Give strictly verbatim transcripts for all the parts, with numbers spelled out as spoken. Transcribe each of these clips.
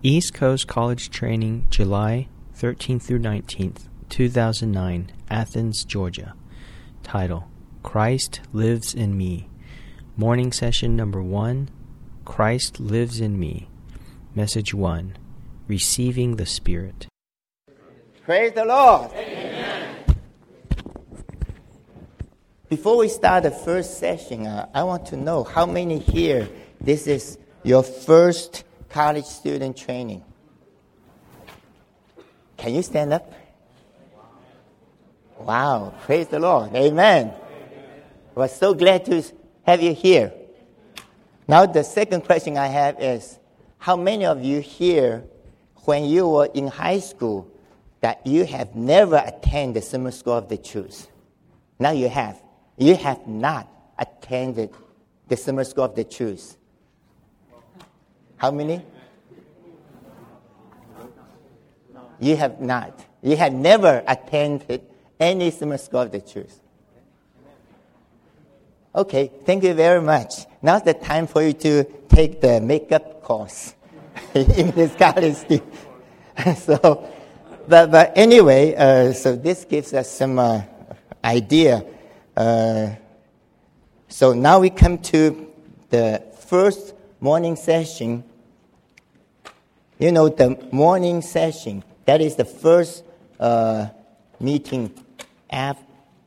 East Coast College Training, July thirteenth through nineteenth, two thousand nine, Athens, Georgia. Title, Christ Lives in Me. Morning Session Number one, Christ Lives in Me. Message one, Receiving the Spirit. Praise the Lord. Amen. Before we start the first session, uh, I want to know how many here, this is your first college student training. Can you stand up? Wow, praise the Lord. Amen. We're so glad to have you here. Now the second question I have is, how many of you here, when you were in high school, that you have never attended the summer school of the truth? Now you have. You have not attended the summer school of the truth. How many? You have not. You have never attended any summer school of the truth. Okay, thank you very much. Now's the time for you to take the makeup course in this college. so, but, but anyway, uh, so this gives us some uh, idea. Uh, so now we come to the first morning session. You know, the morning session, that is the first uh, meeting after,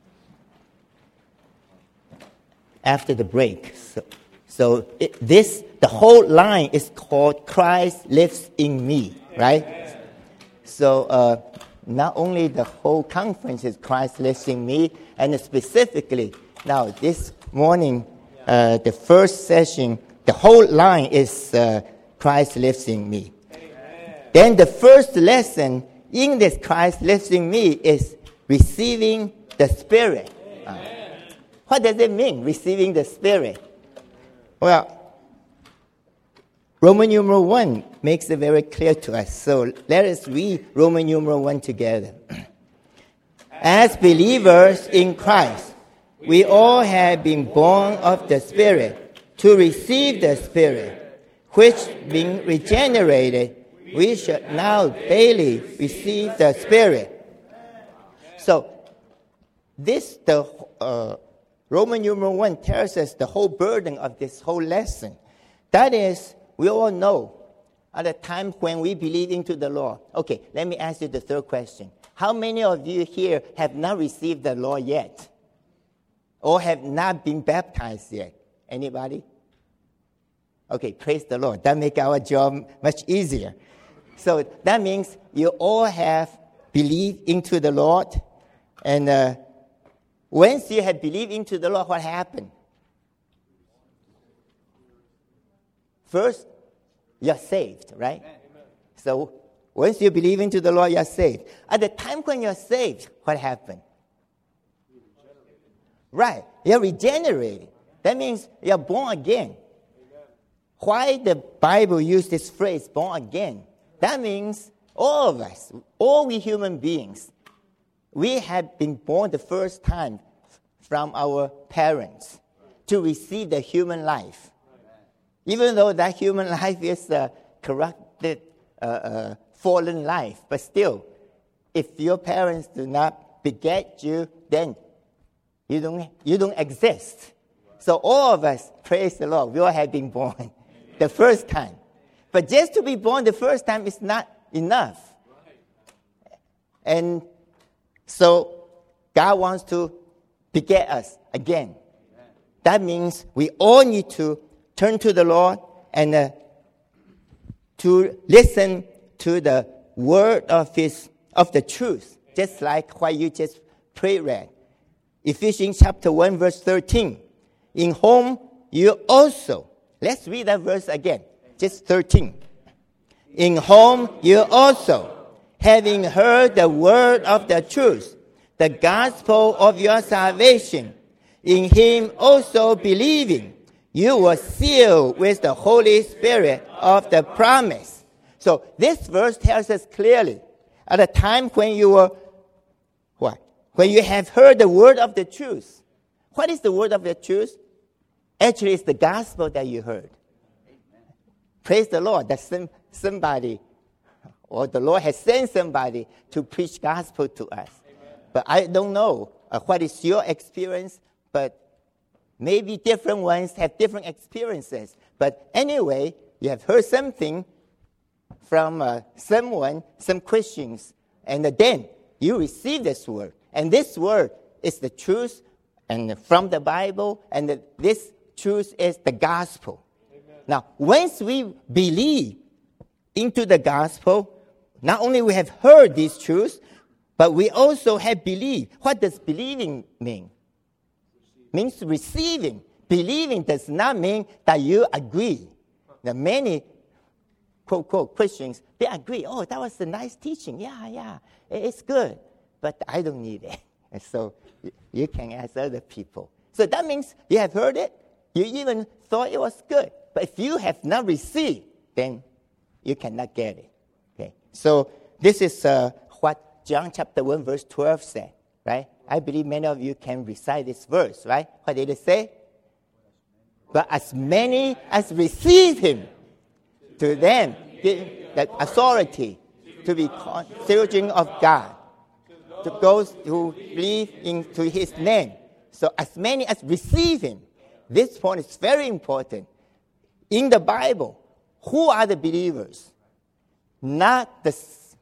after the break. So, so it, this, the whole line is called Christ Lives in Me, right? So uh, not only the whole conference is Christ Lives in Me, and specifically, now this morning, uh, the first session, the whole line is uh, Christ Lives in Me. Amen. Then the first lesson in this Christ Lives in Me is receiving the Spirit. Uh, what does it mean, receiving the Spirit? Well, Roman numeral one makes it very clear to us. So let us read Roman numeral one together. As believers in Christ, we all have been born of the Spirit to receive the Spirit, which, being regenerated, we should now daily receive the Spirit. So, this, the uh, Roman numeral one tells us the whole burden of this whole lesson. That is, we all know at the time when we believe into the Lord. Okay, let me ask you the third question. How many of you here have not received the Lord yet? Or have not been baptized yet? Anybody? Okay, praise the Lord. That makes our job much easier. So that means you all have believed into the Lord. And uh, once you have believed into the Lord, what happened? First, you're saved, right? Amen. So once you believe into the Lord, you're saved. At the time when you're saved, what happened? Right, you're regenerated. That means you're born again. Why the Bible uses this phrase, born again? That means all of us, all we human beings, we have been born the first time from our parents to receive the human life. Even though that human life is a corrupted, uh, uh, fallen life, but still, if your parents do not beget you, then you don't, you don't exist. So all of us, praise the Lord, we all have been born the first time. But just to be born the first time is not enough. And so God wants to beget us again. That means we all need to turn to the Lord and uh, to listen to the word of His of the truth, just like what you just prayed read. Ephesians chapter one, verse thirteen. In whom you also, let's read that verse again, just thirteen. In whom you also, having heard the word of the truth, the gospel of your salvation, in Him also believing, you were sealed with the Holy Spirit of the promise. So this verse tells us clearly, at a time when you were, what? When you have heard the word of the truth. What is the word of the truth? Actually, it's the gospel that you heard. Praise the Lord. That's sim- somebody, or the Lord has sent somebody to preach gospel to us. Amen. But I don't know uh, what is your experience, but maybe different ones have different experiences. But anyway, you have heard something from uh, someone, some Christians, and then you receive this word. And this word is the truth and from the Bible, and the, this truth is the gospel. Amen. Now, once we believe into the gospel, not only we have heard these truths, but we also have believed. What does believing mean? Means receiving. Believing does not mean that you agree. Now, many, quote, quote, Christians, they agree. Oh, that was a nice teaching. Yeah, yeah, it's good. But I don't need it. And so you can ask other people. So that means you have heard it. You even thought it was good. But if you have not received, then you cannot get it. Okay. So this is uh, what John chapter one, verse twelve said, right? I believe many of you can recite this verse, right? What did it say? But as many as receive him, to them give the authority to be called children of God, to those who believe into his name. So as many as receive him. This point is very important. In the Bible, who are the believers? Not the,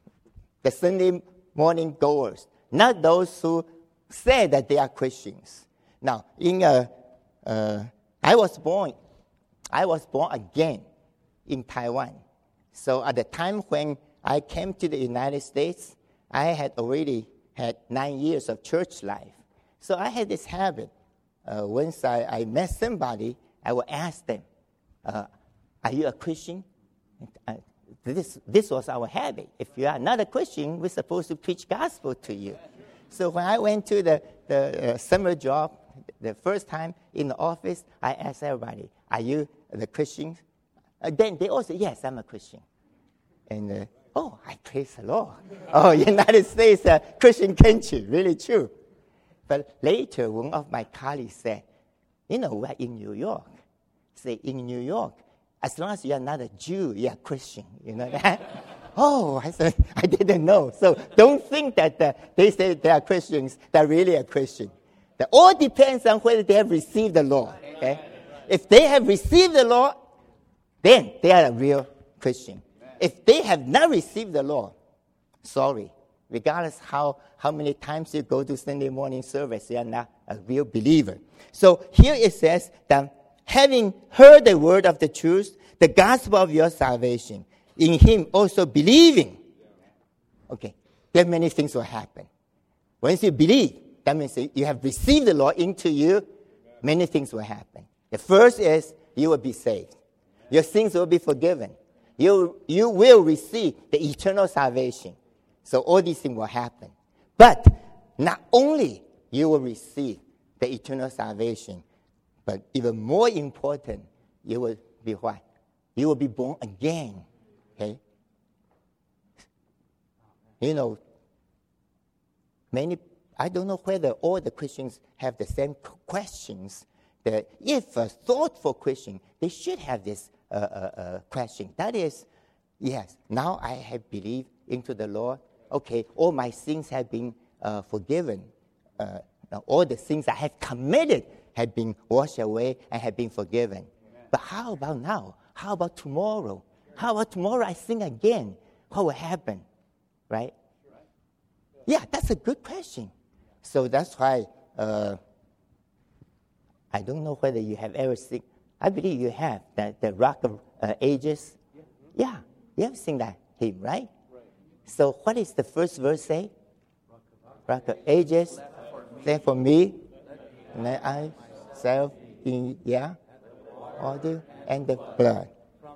the Sunday morning goers, not those who say that they are Christians. Now, in a, uh, I was born, I was born again in Taiwan. So at the time when I came to the United States, I had already had nine years of church life. So I had this habit. Uh, once I, I met somebody, I would ask them, uh, are you a Christian? Uh, this, this was our habit. If you are not a Christian, we're supposed to preach gospel to you. So when I went to the, the uh, summer job, the first time in the office, I asked everybody, are you the Christians? Uh, then they all said, yes, I'm a Christian. And, uh, oh, I praise the Lord. Oh, United States, uh, Christian country, really true. But later, one of my colleagues said, you know, we're in New York. Say, in New York, as long as you're not a Jew, you're a Christian. You know that? Oh, I said, I didn't know. So don't think that uh, they say they are Christians, they're really a Christian. That all depends on whether they have received the Lord. Okay? If they have received the Lord, then they are a real Christian. If they have not received the Lord, sorry, regardless how, how many times you go to Sunday morning service, you are not a real believer. So here it says that having heard the word of the truth, the gospel of your salvation, in him also believing. Okay, then many things will happen. Once you believe, that means you have received the Lord into you, many things will happen. The first is you will be saved. Your sins will be forgiven. You, you will receive the eternal salvation. So all these things will happen. But not only you will receive the eternal salvation, but even more important, you will be what? You will be born again. Okay? You know, many, I don't know whether all the Christians have the same questions. That if a thoughtful Christian, they should have this uh, uh, uh, question. That is, yes, now I have believed into the Lord. Okay, all my sins have been uh, forgiven. Uh, all the sins I have committed have been washed away and have been forgiven. Amen. But how about now? How about tomorrow? How about tomorrow I sin again? What will happen? Right? Yeah, that's a good question. So that's why uh, I don't know whether you have ever seen, I believe you have, the, the Rock of uh, Ages. Yeah, you have seen that hymn, right? So what is the first verse say? Rock of Ages, stand for me, and I self in, yeah, order and the blood.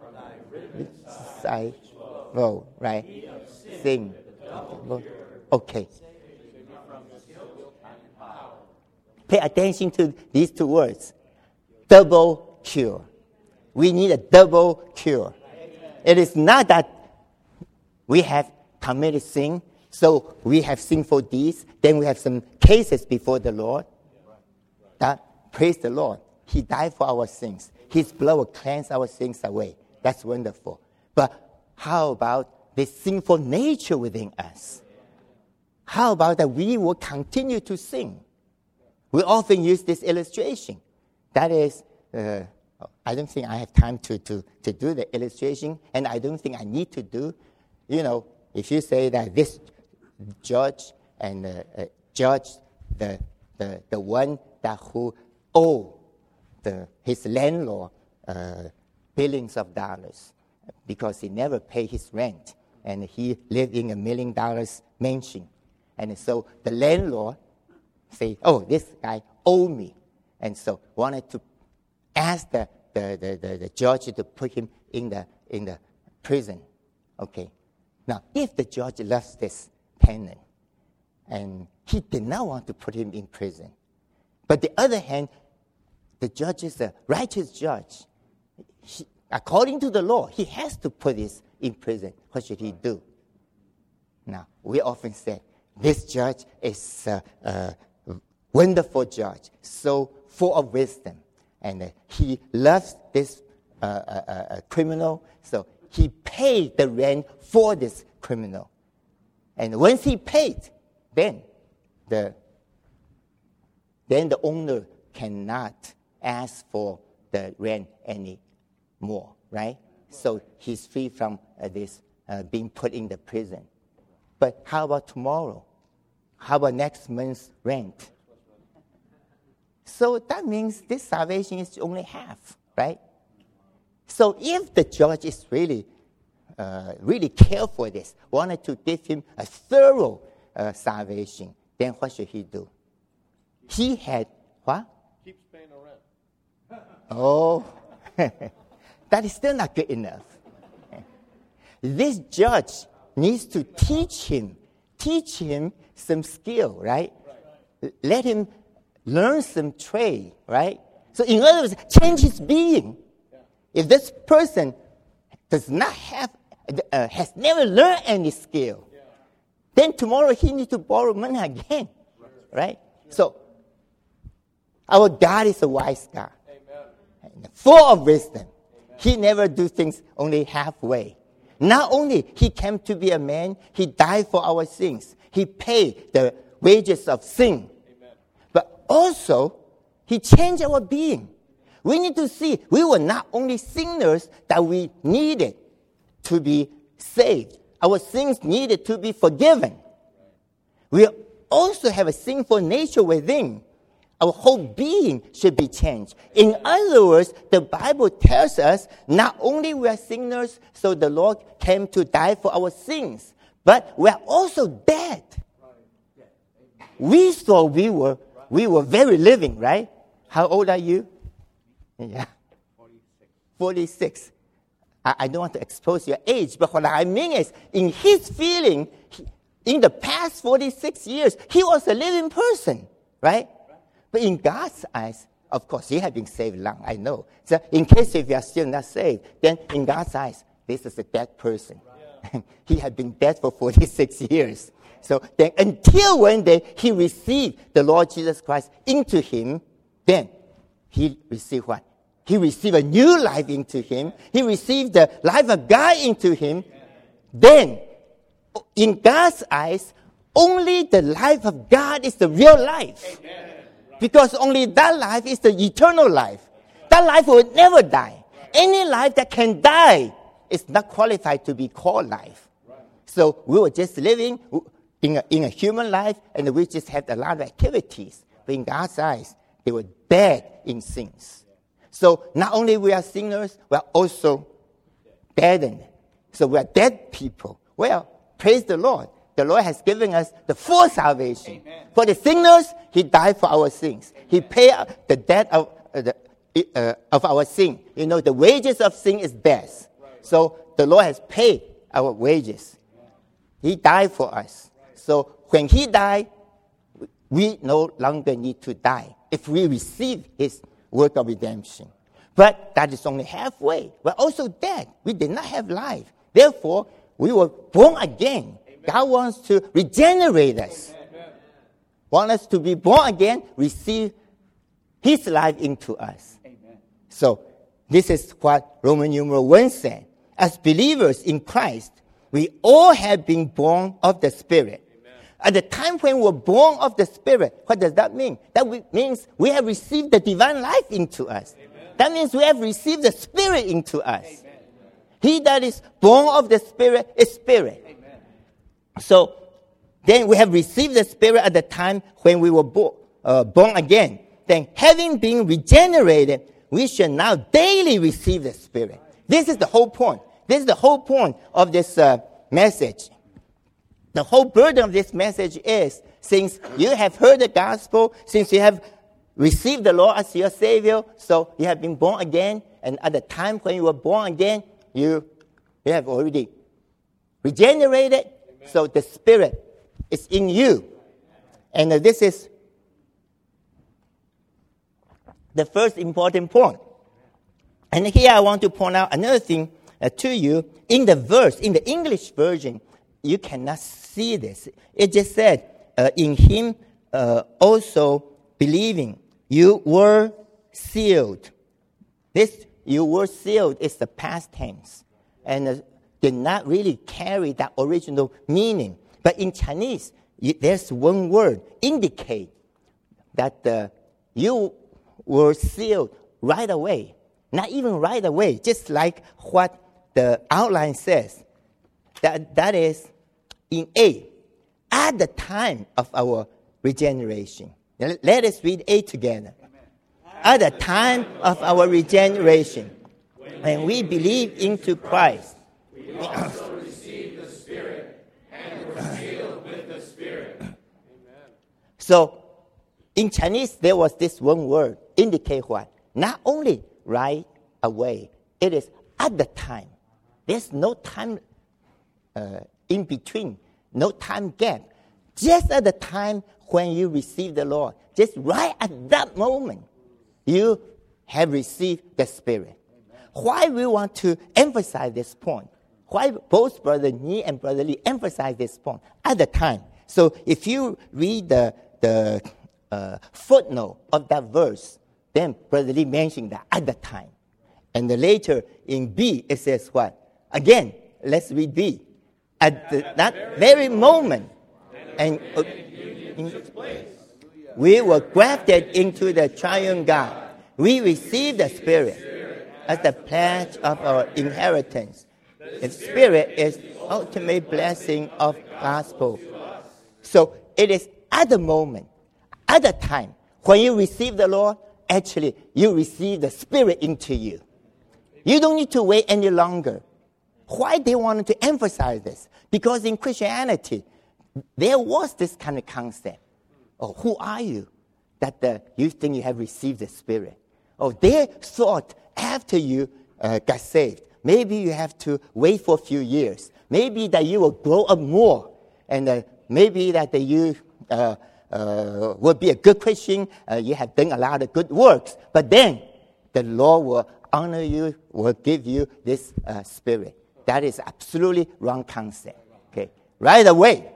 I roll, right? Sing. Okay. Pay attention to these two words. Double cure. We need a double cure. It is not that we have committed sin, so we have sinful deeds, then we have some cases before the Lord. That, praise the Lord. He died for our sins. His blood will cleanse our sins away. That's wonderful. But how about this sinful nature within us? How about that we will continue to sin? We often use this illustration. That is, uh, I don't think I have time to, to, to do the illustration, and I don't think I need to do. You know, if you say that this judge and uh, uh, judge the, the, the one that who owe the, his landlord uh, billions of dollars because he never paid his rent, and he lived in a million dollars mansion. And so the landlord say, oh, this guy owed me. And so wanted to ask the, the, the, the, the judge to put him in the, in the prison. Okay. Now, if the judge loves this tenant, and he did not want to put him in prison, but the other hand, the judge is a righteous judge. He, according to the law, he has to put this in prison. What should he do? Now, we often say, this judge is a, a wonderful judge, so full of wisdom. And uh, he loves this uh, uh, uh, criminal, so he paid the rent for this criminal. And once he paid, then the, then the owner cannot ask for the rent anymore, right? So he's free from uh, this uh, being put in the prison. But how about tomorrow? How about next month's rent? So that means this salvation is only half, right? So if the judge is really, uh, really care for this, wanted to give him a thorough uh, salvation, then what should he do? He had, what? Keeps paying the rent. Oh, that is still not good enough. This judge needs to teach him, teach him some skill, right? right? Let him learn some trade, right? So in other words, change his being. Yeah. If this person does not have, uh, has never learned any skill, yeah. then tomorrow he needs to borrow money again, right? right? Yeah. So our God is a wise God, Amen. Full of wisdom. Amen. He never do things only halfway. Not only he came to be a man, he died for our sins. He paid the wages of sin. Amen. But also, he changed our being. We need to see we were not only sinners that we needed to be saved. Our sins needed to be forgiven. We also have a sinful nature within. Our whole being should be changed. In other words, the Bible tells us not only we are sinners, so the Lord came to die for our sins, but we are also dead. We thought we were we were very living, right? How old are you? Yeah, forty-six. I, I don't want to expose your age, but what I mean is, in his feeling, he, in the past forty-six years, he was a living person, right? But in God's eyes, of course, he had been saved long, I know. So in case if you are still not saved, then in God's eyes, this is a dead person. Yeah. He had been dead for forty-six years. So then until one day he received the Lord Jesus Christ into him, then he received what? He received a new life into him. He received the life of God into him. Yeah. Then, in God's eyes, only the life of God is the real life. Amen. Because only that life is the eternal life. That life will never die. Any life that can die is not qualified to be called life. So we were just living in a, in a human life, and we just had a lot of activities. But in God's eyes, they were dead in sins. So not only we are sinners, we are also deadened. So we are dead people. Well, praise the Lord. The Lord has given us the full salvation. Amen. For the sinners, he died for our sins. Amen. He paid the debt of, uh, the, uh, of our sin. You know, the wages of sin is death. Right. So the Lord has paid our wages. He died for us. Right. So when he died, we no longer need to die if we receive his work of redemption. But that is only halfway. We're also dead. We did not have life. Therefore, we were born again. God wants to regenerate us. Amen. Want us to be born again, receive his life into us. Amen. So this is what Roman numeral one said. as believers in Christ, we all have been born of the Spirit. Amen. At the time when we were born of the Spirit, what does that mean? That we, means we have received the divine life into us. Amen. That means we have received the Spirit into us. Amen. He that is born of the Spirit is Spirit. Amen. So then we have received the Spirit at the time when we were bo- uh, born again. Then having been regenerated, we should now daily receive the Spirit. This is the whole point. This is the whole point of this uh, message. The whole burden of this message is, since you have heard the gospel, since you have received the Lord as your Savior, so you have been born again, and at the time when you were born again, you, you have already regenerated, Amen. So the Spirit is in you. And uh, this is the first important point. And here I want to point out another thing uh, to you. In the verse, in the English version, you cannot see this. It just said, uh, in him uh, also believing, you were sealed. This, you were sealed, is the past tense. And uh, did not really carry that original meaning. But in Chinese, you, there's one word, indicate that uh, you were sealed right away. Not even right away, just like what the outline says. That, that is in A, at the time of our regeneration. Let us read A together. At the time of our regeneration, when we believe into Christ, we also received the Spirit and were sealed with the Spirit. So, in Chinese, there was this one word, indicate what? Not only right away, it is at the time. There's no time uh, in between, no time gap. Just at the time when you receive the Lord, just right at that moment, you have received the Spirit. Amen. Why we want to emphasize this point? Why both Brother Ni and Brother Lee emphasize this point? At the time. So if you read the, the uh, footnote of that verse, then Brother Lee mentioned that at the time. And then later in B, it says what? Again, let's read B. At the, that very moment, and uh, in, we were grafted into the triune God. We received the Spirit as the pledge of our inheritance. The Spirit is the ultimate blessing of gospel. So it is at the moment, at the time, when you receive the Lord, actually, you receive the Spirit into you. You don't need to wait any longer. Why they wanted to emphasize this? Because in Christianity, there was this kind of concept. Oh, who are you? That uh, you think you have received the Spirit. Oh, they thought after you uh, got saved, maybe you have to wait for a few years. Maybe that you will grow up more. And uh, maybe that uh, you uh, uh, will be a good Christian. Uh, you have done a lot of good works. But then the Lord will honor you, will give you this uh, Spirit. That is absolutely wrong concept. Okay, right away.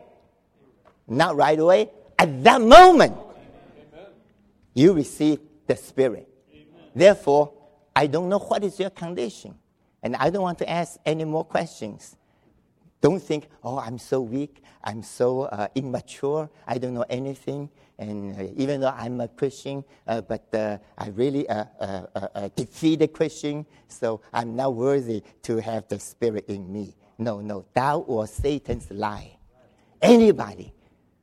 Not right away. At that moment, Amen. You receive the Spirit. Amen. Therefore, I don't know what is your condition. And I don't want to ask any more questions. Don't think, oh, I'm so weak. I'm so uh, immature. I don't know anything. And uh, even though I'm a Christian, uh, but uh, I really uh, uh, uh, uh, defeated Christian, so I'm not worthy to have the Spirit in me. No, no, that was Satan's lie. Anybody.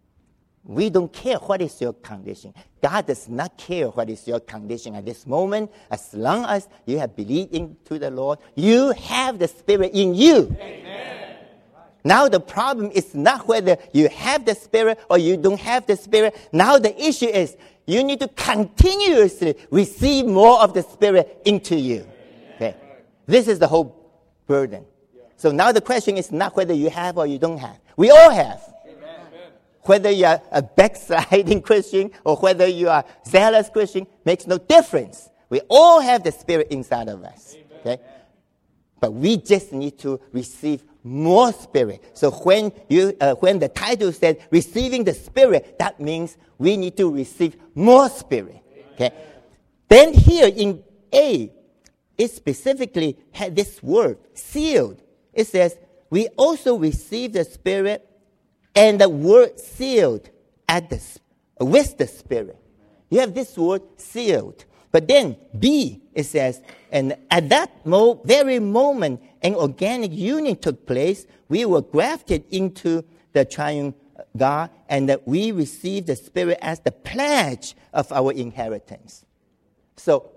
We don't care what is your condition. God does not care what is your condition at this moment. As long as you have believed into the Lord, you have the Spirit in you. Amen. Now the problem is not whether you have the Spirit or you don't have the Spirit. Now the issue is you need to continuously receive more of the Spirit into you. Okay. This is the whole burden. So now the question is not whether you have or you don't have. We all have. Whether you are a backsliding Christian or whether you are a zealous Christian makes no difference. We all have the Spirit inside of us. Okay? But we just need to receive more Spirit. So when you, uh, when the title said receiving the Spirit, that means we need to receive more Spirit. Okay? Then here in A, it specifically had this word, sealed. It says, we also received the Spirit, and the word sealed at the, with the Spirit. You have this word sealed. But then B, it says, and at that mo- very moment, an organic union took place. We were grafted into the triune God, and that we received the Spirit as the pledge of our inheritance. So,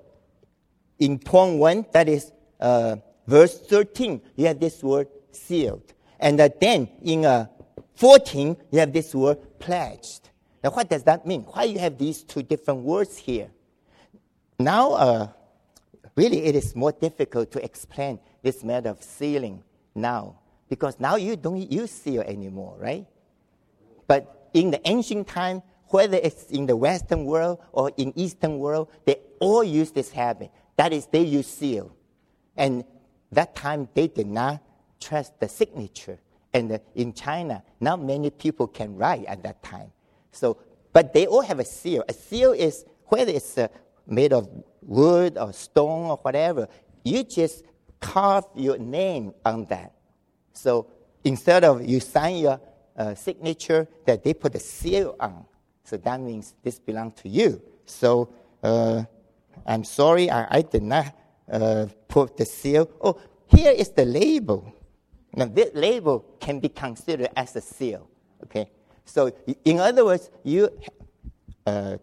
in point one, that is uh, verse thirteen, you have this word sealed. And uh, then in uh, fourteen, you have this word pledged. Now, what does that mean? Why you have these two different words here? Now, uh, really, it is more difficult to explain this matter of sealing now, because now you don't use seal anymore, right? But in the ancient time, whether it's in the Western world or in Eastern world, they all use this habit. That is, they use seal. And that time, they did not trust the signature. And uh, in China, not many people can write at that time. So, but they all have a seal. A seal is, whether it's uh, made of wood or stone or whatever, you just carve your name on that. So instead of you sign your uh, signature, that they put a seal on. So that means this belongs to you. So uh, I'm sorry, I, I did not uh, put the seal. Oh, here is the label. Now, this label can be considered as a seal. Okay. So in other words, you uh,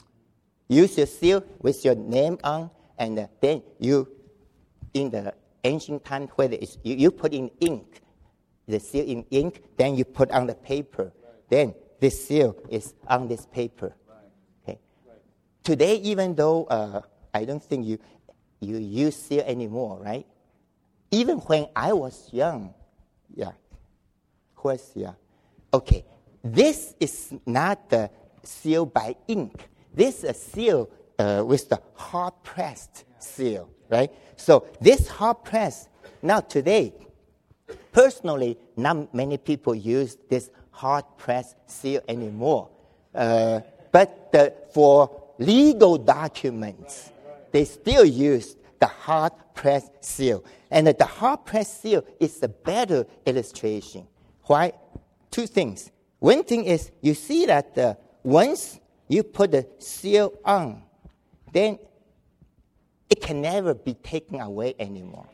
use your seal with your name on, and uh, then you, in the ancient time, whether it's you, you put in ink, the seal in ink, then you put on the paper. Right. Then this seal is on this paper. Right. Okay. Right. Today, even though uh, I don't think you you use seal anymore, right? Even when I was young, yeah, who was yeah, okay. This is not the seal by ink. This is a seal uh, with the hot pressed seal, right? So this hot press, now today, personally, not many people use this hot press seal anymore. Uh, but the, for legal documents, they still use the hot press seal. And the hot press seal is a better illustration. Why? Two things. One thing is, you see that uh, once you put the seal on, then it can never be taken away anymore.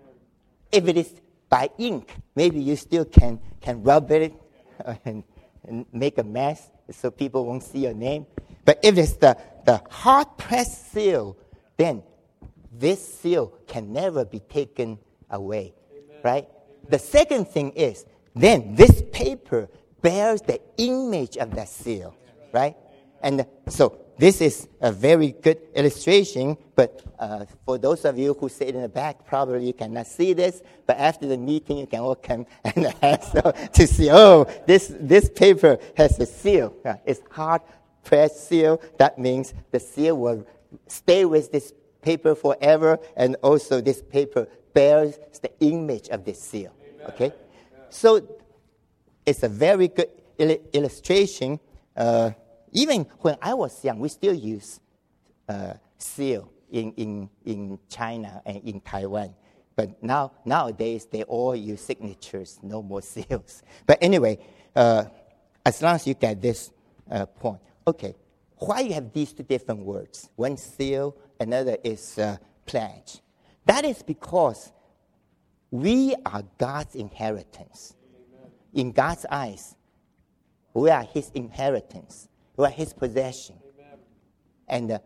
If it is by ink, maybe you still can, can rub it uh, and, and make a mess so people won't see your name. But if it's the, the hot press seal, then this seal can never be taken away, Amen. Right? Amen. The second thing is, then this paper bears the image of that seal, right? And so this is a very good illustration, but uh, for those of you who sit in the back, probably you cannot see this, but after the meeting, you can all come and ask so, to see, oh, this, this paper has a seal. Uh, it's hard-pressed seal. That means the seal will stay with this paper forever, and also this paper bears the image of this seal, okay? So it's a very good il- illustration. Uh, even when I was young, we still use uh, seal in, in, in China and in Taiwan. But now nowadays, they all use signatures, no more seals. But anyway, uh, as long as you get this uh, point. Okay, why you have these two different words? One seal, another is uh, pledge. That is because we are God's inheritance. In God's eyes, we are His inheritance. We are His possession. Amen. And uh,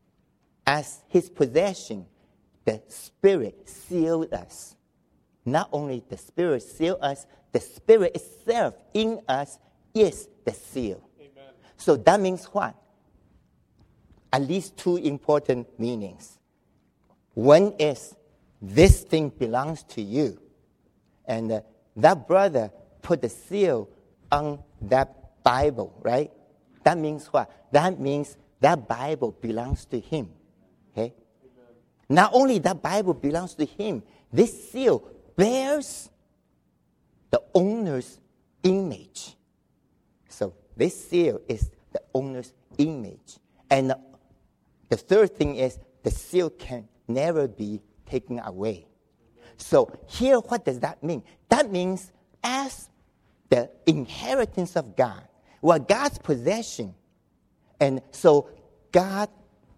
as His possession, the Spirit sealed us. Not only the Spirit sealed us, the Spirit itself in us is the seal. Amen. So that means what? At least two important meanings. One is, this thing belongs to you. And uh, that brother put the seal on that Bible, right? That means what? That means that Bible belongs to him. Okay? Amen. Not only that Bible belongs to him, this seal bears the owner's image. So this seal is the owner's image. And the third thing is, the seal can never be taken away. So here, what does that mean? That means as the inheritance of God, we're God's possession. And so God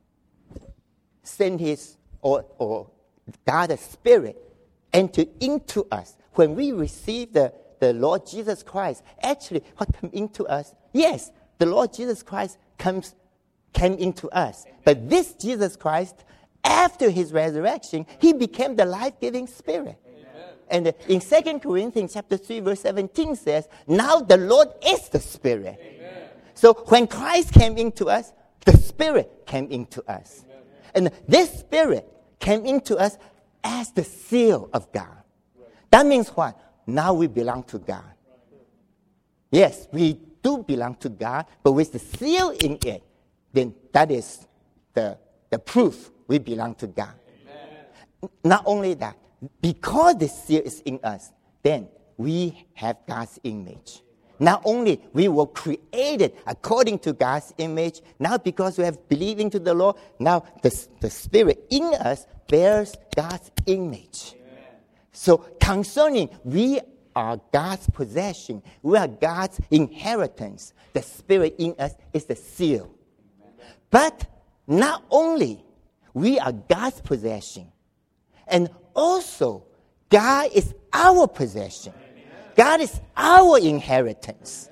sent his, or, or God the Spirit, enter into us. When we receive the, the Lord Jesus Christ, actually what comes into us, yes, the Lord Jesus Christ comes came into us. But this Jesus Christ, after his resurrection, he became the life-giving Spirit. Amen. And in Second Corinthians chapter three, verse seventeen says, now the Lord is the Spirit. Amen. So when Christ came into us, the Spirit came into us. Amen. And this Spirit came into us as the seal of God. Right. That means what? Now we belong to God. Right. Yes, we do belong to God, but with the seal in it, then that is the, the proof we belong to God. Amen. Not only that, because the seal is in us, then we have God's image. Not only we were created according to God's image, now because we have believed into the Lord, now the, the Spirit in us bears God's image. Amen. So concerning we are God's possession, we are God's inheritance, the Spirit in us is the seal. Amen. But not only we are God's possession, and also God is our possession. God is our inheritance.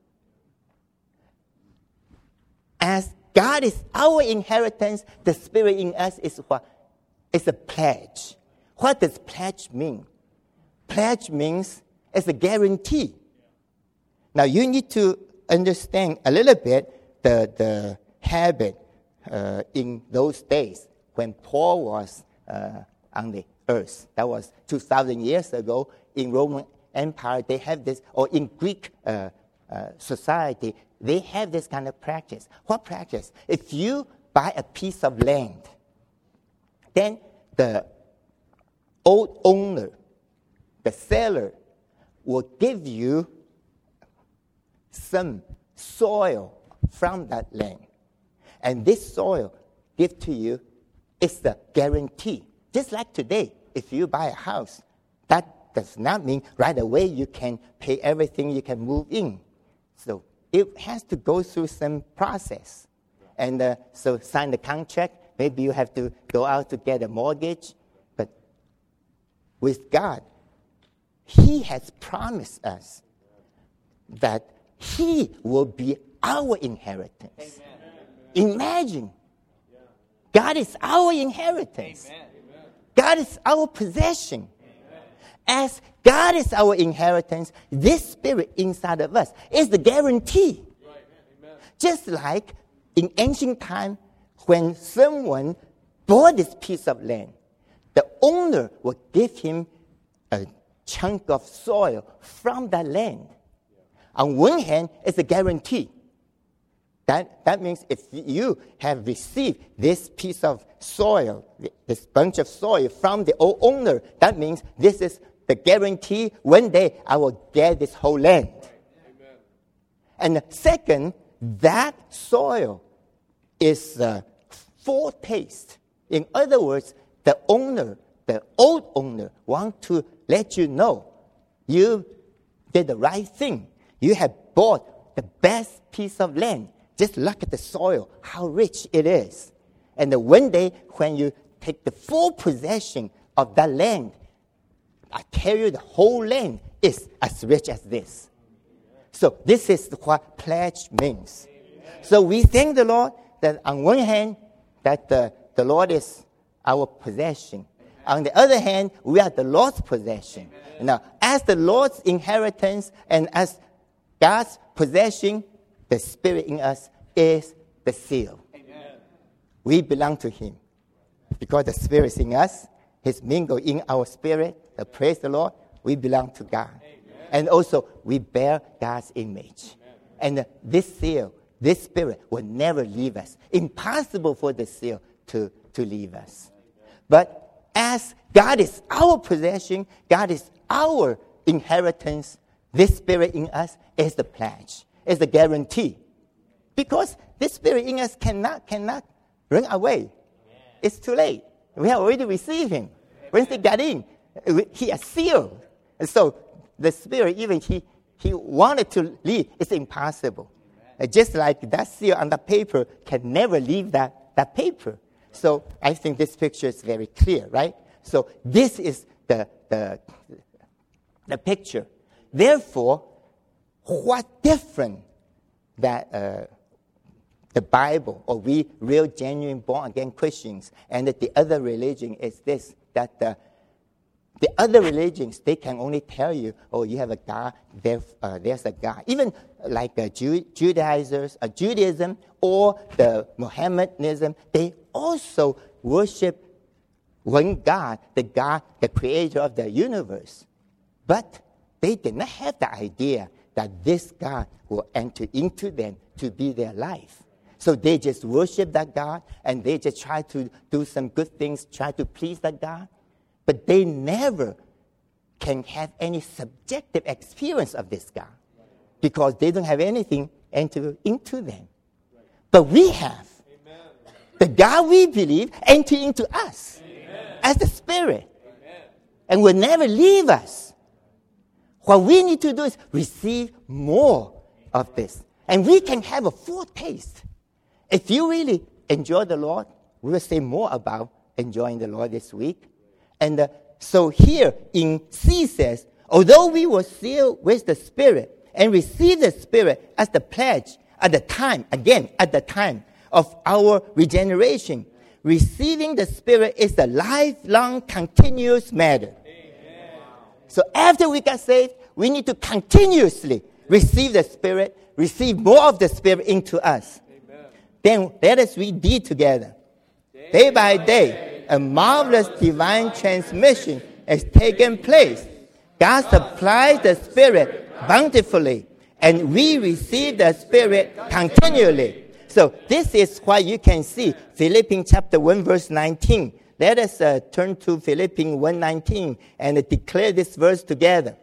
As God is our inheritance, the Spirit in us is what? It's a pledge. What does pledge mean? Pledge means it's a guarantee. Now you need to understand a little bit the, the habit uh, in those days when Paul was uh, on the earth. That was two thousand years ago in Roman Empire. They have this, or in Greek uh, uh, society, they have this kind of practice. What practice? If you buy a piece of land, then the old owner, the seller, will give you some soil from that land. And this soil given to you is the guarantee. Just like today, if you buy a house, that does not mean right away you can pay everything, you can move in. So it has to go through some process. And uh, so sign the contract. Maybe you have to go out to get a mortgage. But with God, he has promised us that he will be our inheritance. Amen. Imagine. God is our inheritance. Amen. God is our possession. Amen. As God is our inheritance, this Spirit inside of us is the guarantee. Right. Amen. Just like in ancient time, when someone bought this piece of land, the owner would give him a chunk of soil from that land. Yeah. On one hand, it's a guarantee. That, that means if you have received this piece of soil, this bunch of soil from the old owner, that means this is the guarantee one day I will get this whole land. Amen. And second, that soil is a foretaste. In other words, the owner, the old owner, wants to let you know you did the right thing. You have bought the best piece of land. Just look at the soil, how rich it is. And then one day, when you take the full possession of that land, I tell you, the whole land is as rich as this. So this is what pledge means. So we thank the Lord that on one hand, that the, the Lord is our possession. On the other hand, we are the Lord's possession. Now, as the Lord's inheritance and as God's possession, the Spirit in us is the seal. Amen. We belong to him. Because the Spirit is in us, his mingled in our spirit, uh, praise the Lord, we belong to God. Amen. And also, we bear God's image. Amen. And uh, this seal, this Spirit will never leave us. Impossible for the seal to, to leave us. Amen. But as God is our possession, God is our inheritance, this Spirit in us is the pledge. Is the guarantee. Because this Spirit in us cannot, cannot run away. Yeah. It's too late. We have already received him. Once they got in, he is sealed. And so the Spirit, even he, he wanted to leave, it's impossible. Uh, just like that seal on the paper can never leave that, that paper. So I think this picture is very clear, right? So this is the, the, the picture. Therefore, what different that uh, the Bible, or we real, genuine, born-again Christians, and that the other religion is this, that the, the other religions, they can only tell you, oh, you have a God, there, uh, there's a God. Even like uh, Jew, Judaizers, uh, Judaism, or the Mohammedanism, they also worship one God, the God, the creator of the universe. But they did not have the idea that this God will enter into them to be their life. So they just worship that God, and they just try to do some good things, try to please that God. But they never can have any subjective experience of this God, because they don't have anything enter into them. But we have. Amen. The God we believe enter into us. Amen. As the Spirit. Amen. And will never leave us. What we need to do is receive more of this. And we can have a full taste. If you really enjoy the Lord, we will say more about enjoying the Lord this week. And uh, so here in C says, although we were sealed with the Spirit and received the Spirit as the pledge at the time, again, at the time of our regeneration, receiving the Spirit is a lifelong, continuous matter. Amen. So after we got saved, we need to continuously receive the Spirit, receive more of the Spirit into us. Amen. Then let us read D together. Day, day by day, day, a marvelous divine transmission has taken place. God supplies the Spirit bountifully, and we receive the Spirit continually. So this is what you can see. Philippians chapter one, verse nineteen. Let us uh, turn to Philippians one nineteen and uh, declare this verse together.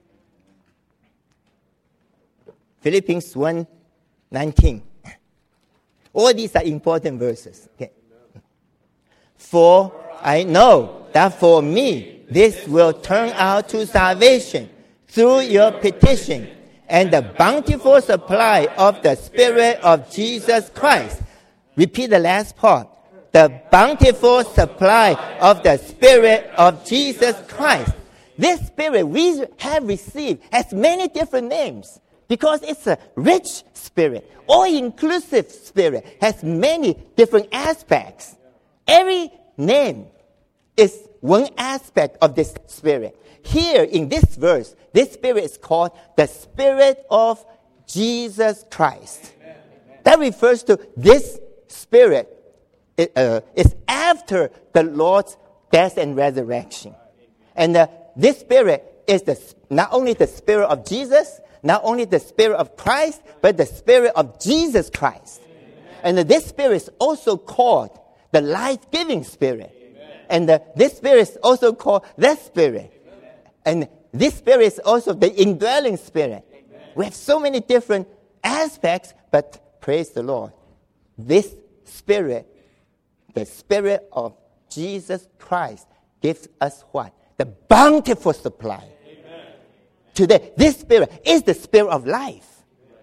Philippians one nineteen. All these are important verses. Okay. For I know that for me this will turn out to salvation through your petition and the bountiful supply of the Spirit of Jesus Christ. Repeat the last part. The bountiful supply of the Spirit of Jesus Christ. This Spirit we have received has many different names because it's a rich Spirit, all-inclusive Spirit, has many different aspects. Every name is one aspect of this Spirit. Here in this verse, this Spirit is called the Spirit of Jesus Christ. Amen. That refers to this Spirit. It uh, is after the Lord's death and resurrection. And uh, this Spirit is the, not only the Spirit of Jesus, not only the Spirit of Christ, but the Spirit of Jesus Christ. Amen. And uh, this Spirit is also called the life-giving Spirit. Amen. And uh, this Spirit is also called the Spirit. Amen. And this Spirit is also the indwelling Spirit. Amen. We have so many different aspects, but praise the Lord. This Spirit, the Spirit of Jesus Christ, gives us what? The bountiful supply. Amen. Today, this Spirit is the Spirit of life. Amen.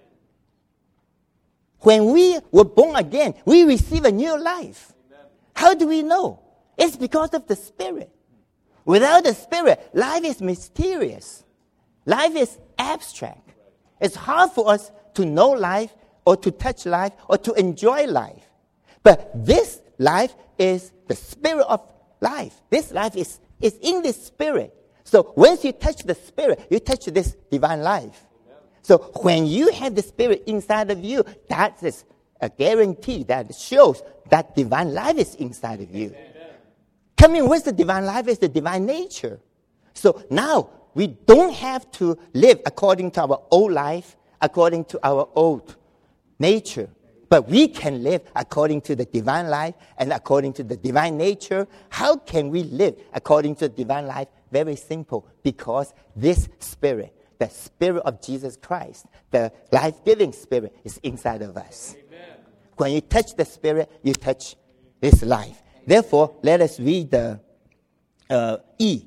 When we were born again, we receive a new life. Amen. How do we know? It's because of the Spirit. Without the Spirit, life is mysterious. Life is abstract. It's hard for us to know life or to touch life or to enjoy life. But this life is the Spirit of life. This life is, is in this Spirit. So once you touch the Spirit, you touch this divine life. Amen. So when you have the Spirit inside of you, that is a guarantee that shows that divine life is inside of you. Amen. Coming with the divine life is the divine nature. So now we don't have to live according to our old life, according to our old nature. But we can live according to the divine life and according to the divine nature. How can we live according to the divine life? Very simple. Because this Spirit, the Spirit of Jesus Christ, the life-giving Spirit, is inside of us. Amen. When you touch the Spirit, you touch this life. Therefore, let us read the uh, E.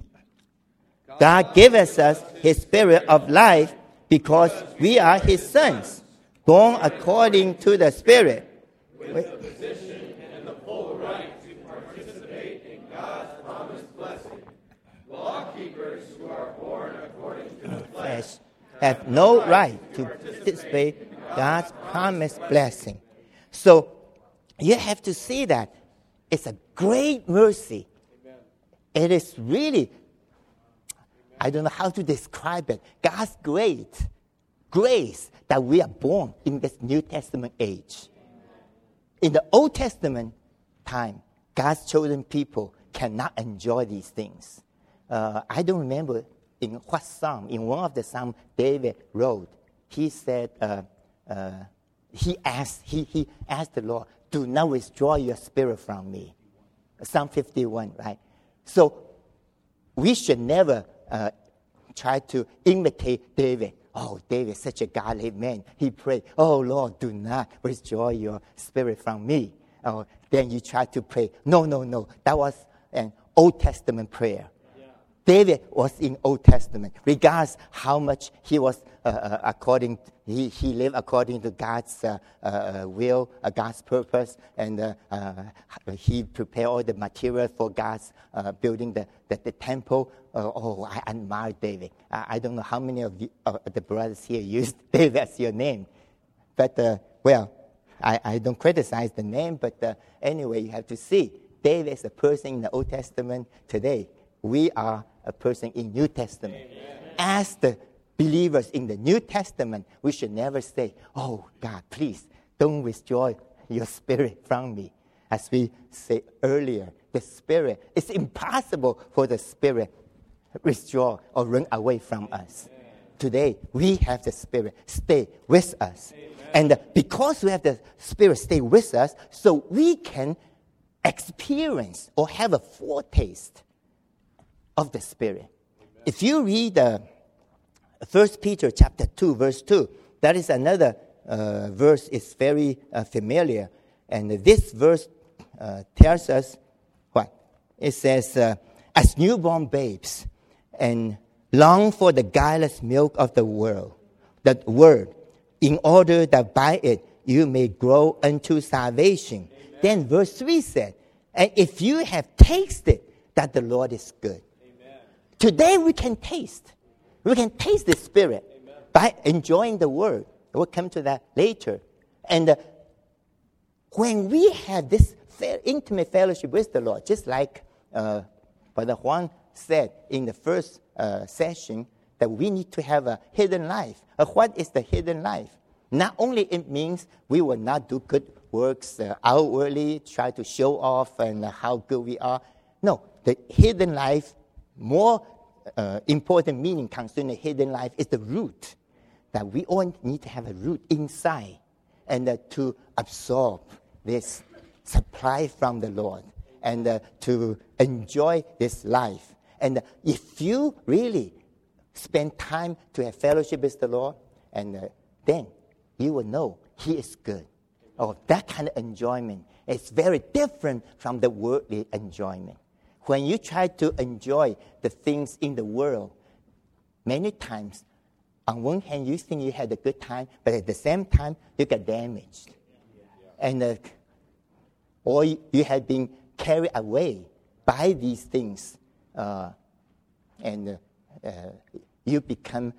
God gave us His Spirit of life because we are His sons, born according to the Spirit. With the position and the full right to participate in God's promised blessing. Law-keepers who are born according to the flesh have no right to participate in God's promised blessing. So you have to see that it's a great mercy. It is really, I don't know how to describe it, God's great grace that we are born in this New Testament age. In the Old Testament time, God's chosen people cannot enjoy these things. Uh, I don't remember in what psalm, in one of the psalms David wrote, he said, uh, uh, he asked, he, he asked the Lord, do not withdraw your spirit from me. Psalm fifty-one, right? So we should never uh, try to imitate David. Oh, David, such a godly man. He prayed, oh, Lord, do not withdraw your spirit from me. Oh, then you try to pray. No, no, no. That was an Old Testament prayer. Yeah. David was in Old Testament. Regardless how much he was uh, uh, according, he, he lived according to God's uh, uh, will, uh, God's purpose, and uh, uh, he prepared all the material for God's uh, building the, the, the temple. Uh, oh, I admire David. I, I don't know how many of you, uh, the brothers here use David as your name. But, uh, well, I, I don't criticize the name, but uh, anyway, you have to see. David is a person in the Old Testament today. We are a person in New Testament. Amen. As the believers in the New Testament, we should never say, oh, God, please, don't withdraw your spirit from me. As we said earlier, the spirit, it's impossible for the spirit withdraw or run away from us. Amen. Today, we have the Spirit stay with us. Amen. And uh, because we have the Spirit stay with us, so we can experience or have a foretaste of the Spirit. Amen. If you read uh, First Peter chapter two, verse two, that is another uh, verse is very uh, familiar. And this verse uh, tells us what? It says, uh, as newborn babes, and long for the guileless milk of the world, that word, in order that by it you may grow unto salvation. Amen. Then verse three said, and if you have tasted that the Lord is good. Amen. Today we can taste. We can taste the Spirit. Amen. By enjoying the word. We'll come to that later. And uh, when we have this intimate fellowship with the Lord, just like uh, Brother Juan said in the first uh, session, that we need to have a hidden life. Uh, what is the hidden life? Not only it means we will not do good works uh, outwardly, try to show off and uh, how good we are. No, the hidden life, more uh, important meaning concerning hidden life is the root. That we all need to have a root inside and uh, to absorb this supply from the Lord and uh, to enjoy this life. And if you really spend time to have fellowship with the Lord, and uh, then you will know He is good. Oh, that kind of enjoyment is very different from the worldly enjoyment. When you try to enjoy the things in the world, many times, on one hand, you think you had a good time, but at the same time, you get damaged. And uh, or you have been carried away by these things. Uh, and uh, uh, you become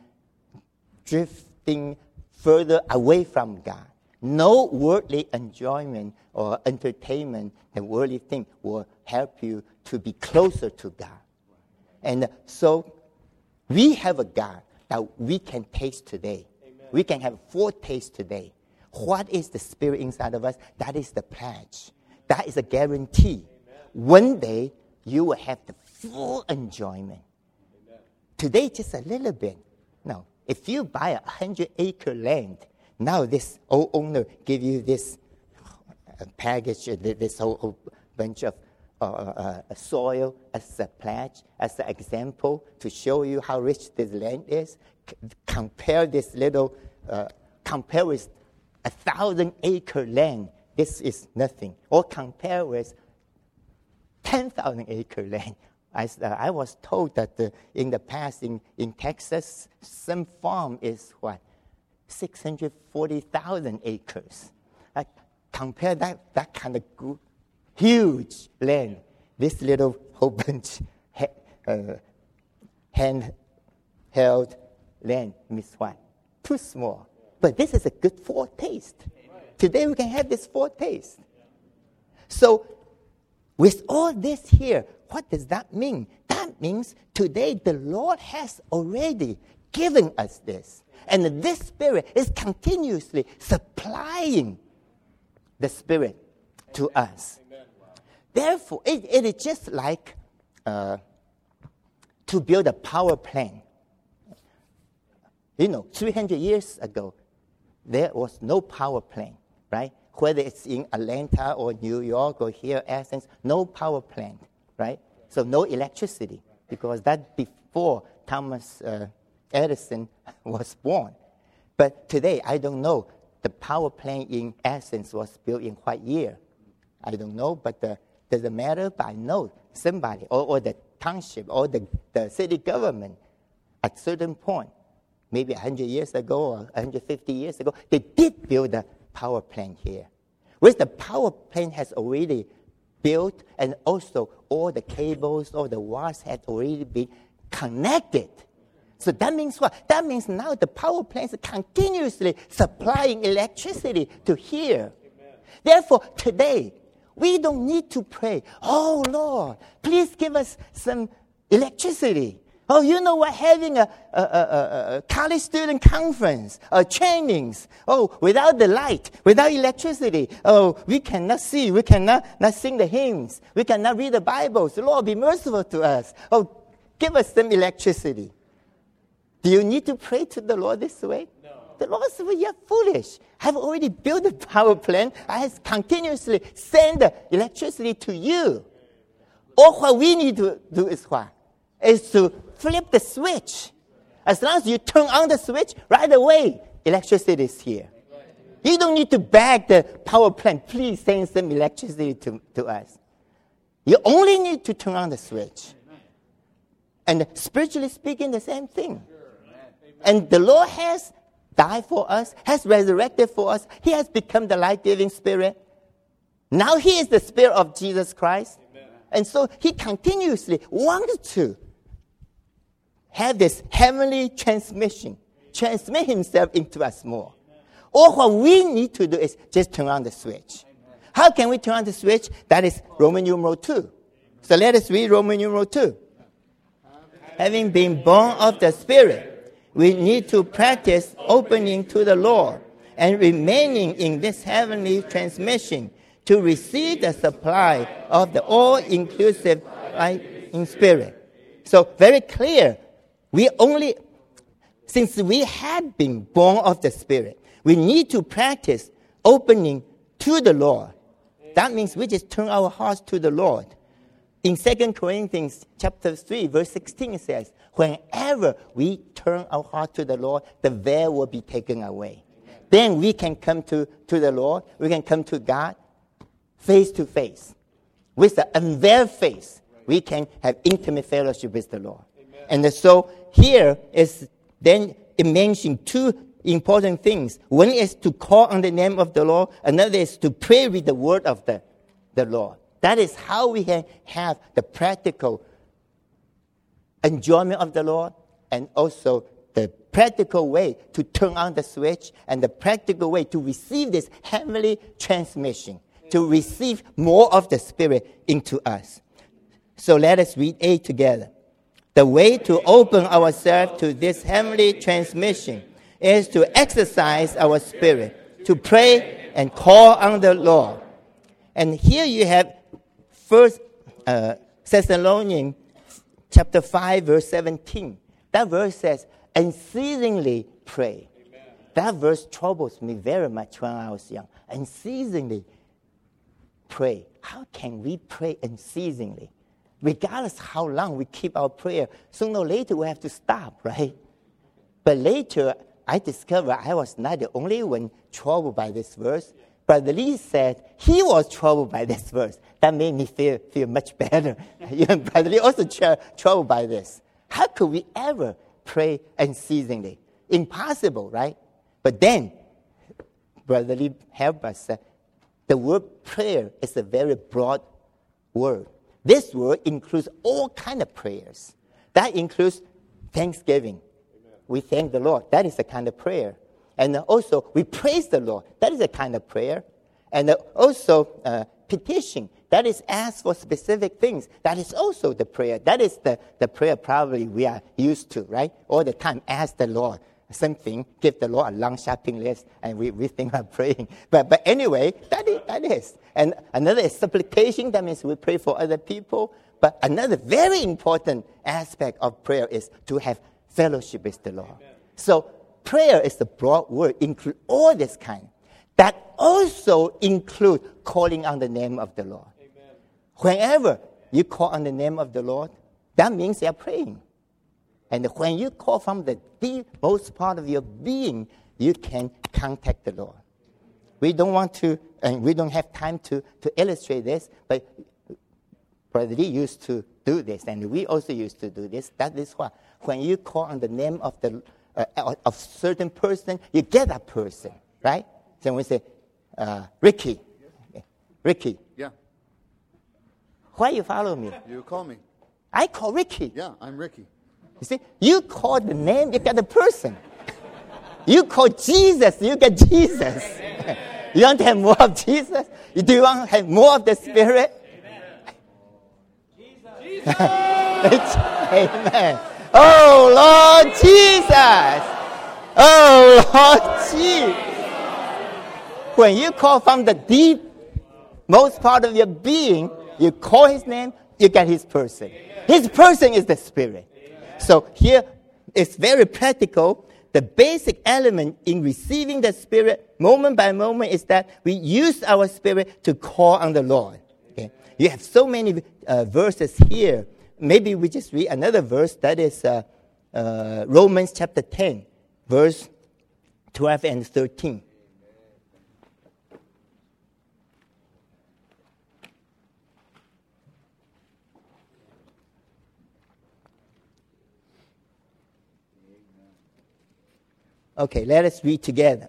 drifting further away from God. No worldly enjoyment or entertainment, the worldly thing, will help you to be closer to God. And uh, so we have a God that we can taste today. Amen. We can have foretaste today. What is the Spirit inside of us? That is the pledge. That is a guarantee. Amen. One day, you will have the full enjoyment. Amen. Today, just a little bit. No, if you buy a hundred-acre land, now this old owner give you this uh, package, uh, this whole, whole bunch of uh, uh, soil as a pledge, as an example to show you how rich this land is. C- compare this little, uh, compare with a thousand-acre land. This is nothing. Or compare with ten thousand acre land. I, uh, I was told that uh, in the past in, in Texas, some farm is what? six hundred forty thousand acres. Uh, compare that, that kind of good, huge land. This little whole bunch ha, uh, handheld land means what? Too small. But this is a good foretaste. Today we can have this foretaste. So with all this here, what does that mean? That means today the Lord has already given us this. And this Spirit is continuously supplying the Spirit to us. Therefore, it, it is just like uh, to build a power plant. You know, three hundred years ago, there was no power plant, right? Whether it's in Atlanta or New York or here, Athens, no power plant, right? So no electricity, because that before Thomas uh, Edison was born. But today, I don't know. The power plant in Athens was built in what year? I don't know, but uh, doesn't matter. But I know somebody, or, or the township, or the, the city government, at a certain point, maybe one hundred years ago or one hundred fifty years ago, they did build a power plant here. Which the power plant has already built, and also all the cables, all the wires had already been connected. So that means what? That means now the power plants are continuously supplying electricity to here. Amen. Therefore, today, we don't need to pray, oh, Lord, please give us some electricity. Oh, you know what? Having a, a, a, a college student conference, uh, trainings. Oh, without the light, without electricity, oh, we cannot see, we cannot not sing the hymns, we cannot read the Bibles. Lord, be merciful to us. Oh, give us some electricity. Do you need to pray to the Lord this way? No. The Lord said, well, you're foolish. I've already built a power plant. I have continuously sent the electricity to you. All what we need to do is what? Is to flip the switch. As long as you turn on the switch, right away, electricity is here. You don't need to beg the power plant, please send some electricity to, to us. You only need to turn on the switch. And spiritually speaking, the same thing. And the Lord has died for us, has resurrected for us. He has become the life-giving Spirit. Now He is the Spirit of Jesus Christ. Amen. And so He continuously wants to have this heavenly transmission, transmit Himself into us more. Amen. All what we need to do is just turn on the switch. Amen. How can we turn on the switch? That is Roman numeral two. Amen. So let us read Roman numeral two. Having been born of the Spirit, we need to practice opening to the Lord and remaining in this heavenly transmission to receive the supply of the all-inclusive life in Spirit. So very clear, we only, since we had been born of the Spirit, we need to practice opening to the Lord. That means we just turn our hearts to the Lord. In Second Corinthians chapter three, verse sixteen, it says, whenever we turn our heart to the Lord, the veil will be taken away. Amen. Then we can come to, to the Lord, we can come to God face to face. With the unveiled face, we can have intimate fellowship with the Lord. Amen. And so here is then it mentions two important things. One is to call on the name of the Lord, another is to pray with the word of the, the Lord. That is how we can have the practical enjoyment of the Lord, and also the practical way to turn on the switch, and the practical way to receive this heavenly transmission, to receive more of the Spirit into us. So let us read A together. The way to open ourselves to this heavenly transmission is to exercise our spirit, to pray and call on the Lord. And here you have First uh, Thessalonians chapter five, verse seventeen. That verse says, unceasingly pray. Amen. That verse troubles me very much when I was young. Unceasingly pray. How can we pray unceasingly? Regardless how long we keep our prayer, sooner or later we have to stop, right? But later, I discovered I was not the only one troubled by this verse, Brother Lee said he was troubled by this verse. That made me feel, feel much better. Even Brother Lee also tra- troubled by this. How could we ever pray unceasingly? Impossible, right? But then, Brother Lee helped us. Uh, the word prayer is a very broad word. This word includes all kinds of prayers. That includes thanksgiving. Amen. We thank the Lord. That is a kind of prayer. And also, we praise the Lord. That is a kind of prayer. And also, uh, petition. That is ask for specific things. That is also the prayer. That is the, the prayer probably we are used to, right? All the time, ask the Lord something, give the Lord a long shopping list, and we, we think of praying. But but anyway, that is, that is. And another is supplication. That means we pray for other people. But another very important aspect of prayer is to have fellowship with the Lord. Amen. So prayer is the broad word, include all this kind. That also include calling on the name of the Lord. Amen. Whenever you call on the name of the Lord, that means you are praying. And when you call from the deepmost part of your being, you can contact the Lord. We don't want to, and we don't have time to, to illustrate this, but Brother Lee used to do this, and we also used to do this. That is why when you call on the name of the uh, of certain person, you get that person, right? So we say, uh, Ricky, yes. Ricky. Yeah. Why you follow me? You call me. I call Ricky. Yeah, I'm Ricky. You see, you call the name, you get the person. You call Jesus, you get Jesus. You want to have more of Jesus? Do you want to have more of the Spirit? Jesus. Amen. Oh, Lord Jesus. Oh, Lord Jesus. When you call from the deep, most part of your being, you call his name, you get his person. His person is the Spirit. So here, it's very practical. The basic element in receiving the Spirit, moment by moment, is that we use our spirit to call on the Lord. Okay? You have so many uh, verses here. Maybe we just read another verse. That is uh, uh, Romans chapter ten, verse twelve and thirteen. Okay, let us read together.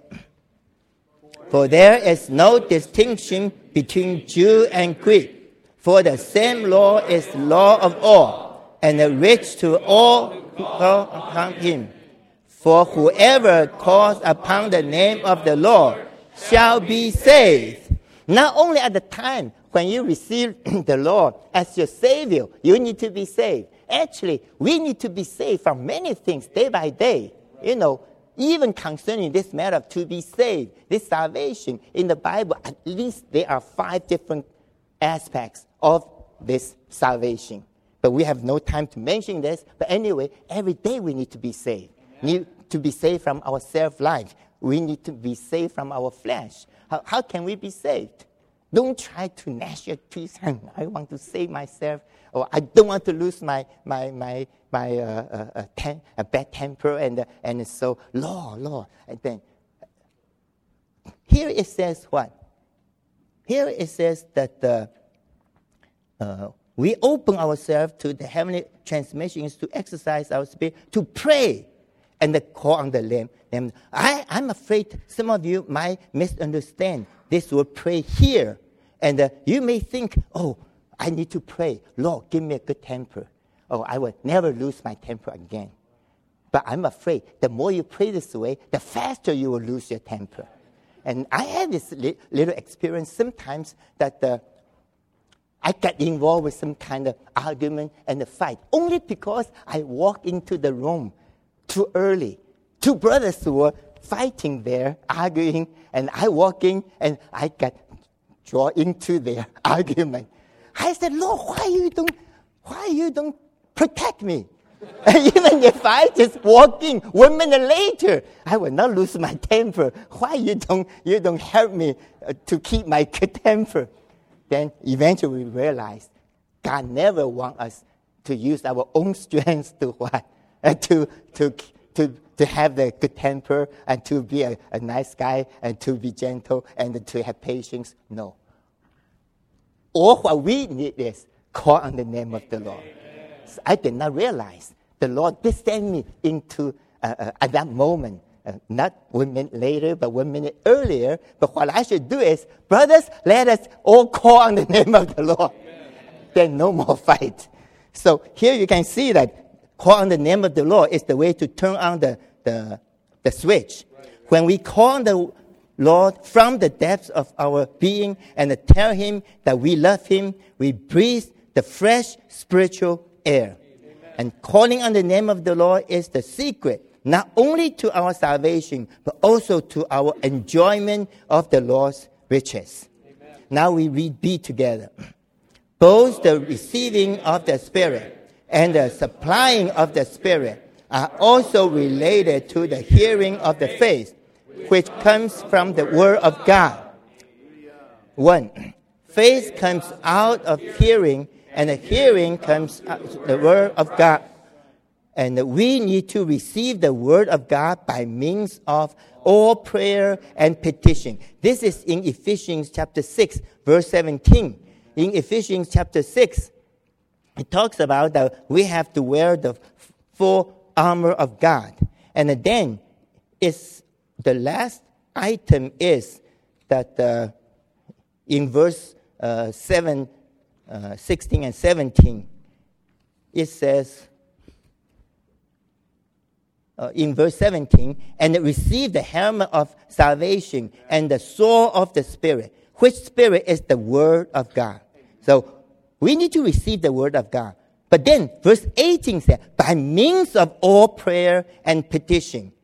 For there is no distinction between Jew and Greek, for the same law is the law of all, and rich to all who call upon him. For whoever calls upon the name of the Lord shall be saved. Not only at the time when you receive the Lord as your Savior, you need to be saved. Actually, we need to be saved from many things day by day. You know, even concerning this matter of to be saved, this salvation, in the Bible, at least there are five different aspects of this salvation. But we have no time to mention this. But anyway, every day we need to be saved. Amen. Need to be saved from our self-life. We need to be saved from our flesh. How, how can we be saved? Don't try to gnash your teeth. I want to save myself. Or I don't want to lose my my my my uh, uh, uh, ten, uh, bad temper, and uh, and so Lord, Lord, and then here it says what? Here it says that uh, uh, we open ourselves to the heavenly transmissions to exercise our spirit to pray, and the call on the name. And I I'm afraid some of you might misunderstand this word pray here, and uh, you may think, oh, I need to pray, Lord, give me a good temper. Oh, I will never lose my temper again. But I'm afraid the more you pray this way, the faster you will lose your temper. And I had this li- little experience sometimes that uh, I got involved with some kind of argument and a fight, only because I walked into the room too early. Two brothers were fighting there, arguing, and I walked in, and I got drawn into their argument. I said, Lord, why you don't, why you don't protect me? Even if I just walk in one minute later, I will not lose my temper. Why you don't, you don't help me uh, to keep my good temper? Then eventually we realized God never wants us to use our own strength to what? Uh, to, to, to to have the good temper and to be a, a nice guy and to be gentle and to have patience. No. All what we need is call on the name of the Lord. So I did not realize the Lord did send me into, uh, uh, at that moment, uh, not one minute later, but one minute earlier. But what I should do is, brothers, let us all call on the name of the Lord. Then no more fight. So here you can see that call on the name of the Lord is the way to turn on the, the, the switch. When we call on the Lord from the depths of our being and tell him that we love him, we breathe the fresh spiritual air. Amen. And calling on the name of the Lord is the secret, not only to our salvation, but also to our enjoyment of the Lord's riches. Amen. Now we read B together. Both the receiving of the Spirit and the supplying of the Spirit are also related to the hearing of the faith, which comes from the Word of God. One, faith comes out of hearing, and the hearing comes out the Word of God. And we need to receive the Word of God by means of all prayer and petition. This is in Ephesians chapter six, verse seventeen. In Ephesians chapter six, it talks about that we have to wear the full armor of God. And then it's the last item is that uh, in verse uh, seven, uh, sixteen and seventeen, it says, uh, in verse seventeen, and receive the helmet of salvation and the sword of the Spirit, which Spirit is the Word of God. So we need to receive the Word of God. But then verse eighteen says, by means of all prayer and petition.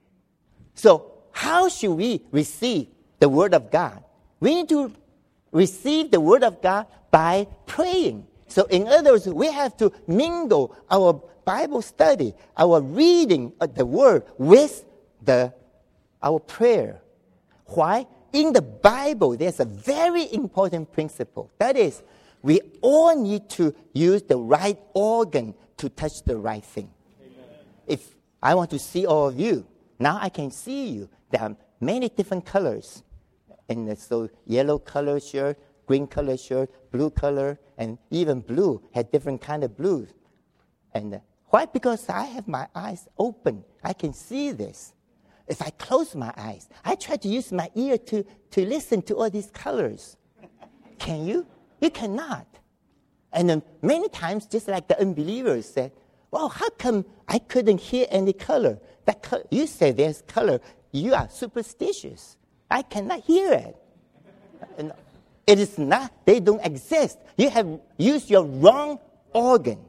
So how should we receive the Word of God? We need to receive the Word of God by praying. So in other words, we have to mingle our Bible study, our reading of the Word with the our prayer. Why? In the Bible, there's a very important principle. That is, we all need to use the right organ to touch the right thing. Amen. If I want to see all of you, now I can see you. There are many different colors. And so yellow color shirt, green color shirt, blue color, and even blue had different kind of blues. And uh, why? Because I have my eyes open. I can see this. If I close my eyes, I try to use my ear to, to listen to all these colors. Can you? You cannot. And then many times, just like the unbelievers said, well, how come I couldn't hear any color? That co- you say there's color. You are superstitious. I cannot hear it. And it is not, they don't exist. You have used your wrong organ.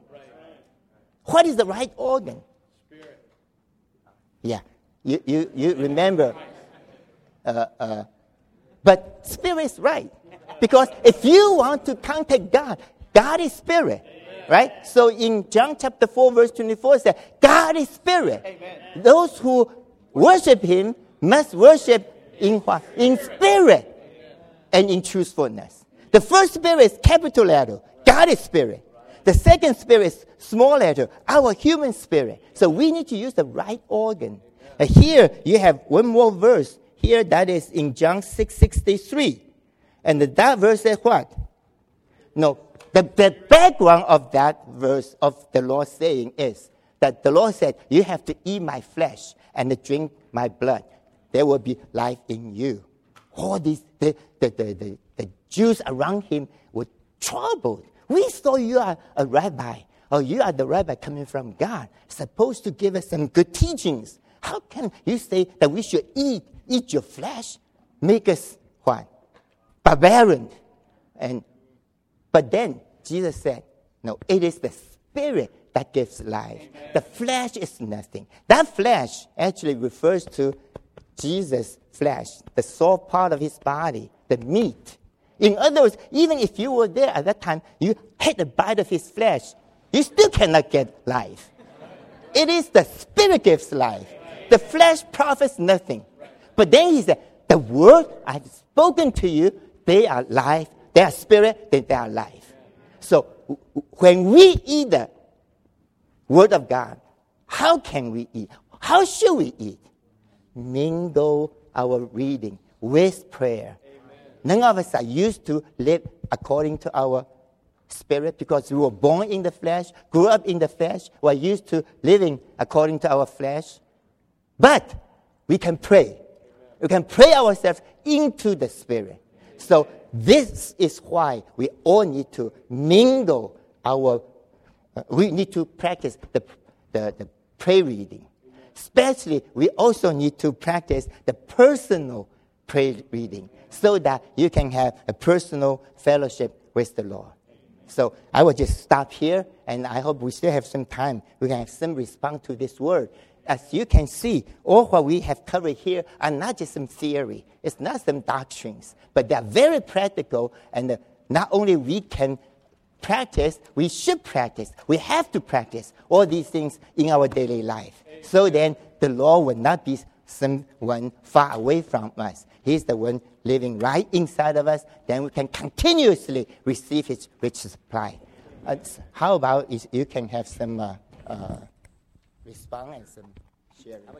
What is the right organ? Spirit. Yeah, you, you, you remember. Uh, uh, but spirit is right. Because if you want to contact God, God is spirit. Amen. Right? So in John chapter four, verse twenty-four, it says, God is spirit. Amen. Those who worship him must worship in what? In spirit. Amen. And in truthfulness. The first spirit is capital letter. God is spirit. The second spirit is small letter, our human spirit. So we need to use the right organ. Uh, here you have one more verse. Here that is in John six sixty-three. And that verse says what? No, the, the background of that verse of the Lord saying is that the Lord said, you have to eat my flesh and drink my blood. There will be life in you. All these, the, the, the, the, the Jews around him were troubled. We saw you are a rabbi, or you are the rabbi coming from God, supposed to give us some good teachings. How can you say that we should eat, eat your flesh? Make us what? Barbarian. And but then Jesus said, no, it is the spirit that gives life. Amen. The flesh is nothing. That flesh actually refers to Jesus' flesh, the soft part of his body, the meat. In other words, even if you were there at that time, you had a bite of his flesh, you still cannot get life. It is the spirit gives life. The flesh profits nothing. But then he said, the word I've spoken to you, they are life. They are spirit, then they are life. So when we eat the Word of God, how can we eat? how should we eat? Mingle our reading with prayer. Amen. None of us are used to live according to our spirit because we were born in the flesh, grew up in the flesh, we're used to living according to our flesh. But we can pray. Amen. We can pray ourselves into the spirit. Amen. So this is why we all need to mingle our, uh, we need to practice the, the, the prayer reading. Especially, we also need to practice the personal prayer reading so that you can have a personal fellowship with the Lord. So I will just stop here, and I hope we still have some time. We can have some response to this word. As you can see, all what we have covered here are not just some theory. It's not some doctrines, but they are very practical, and not only we can practice, we should practice. We have to practice all these things in our daily life. Amen. So then the Lord will not be someone far away from us. He's the one living right inside of us. Then we can continuously receive His rich supply. Uh, how about if you can have some uh, uh, response and some sharing?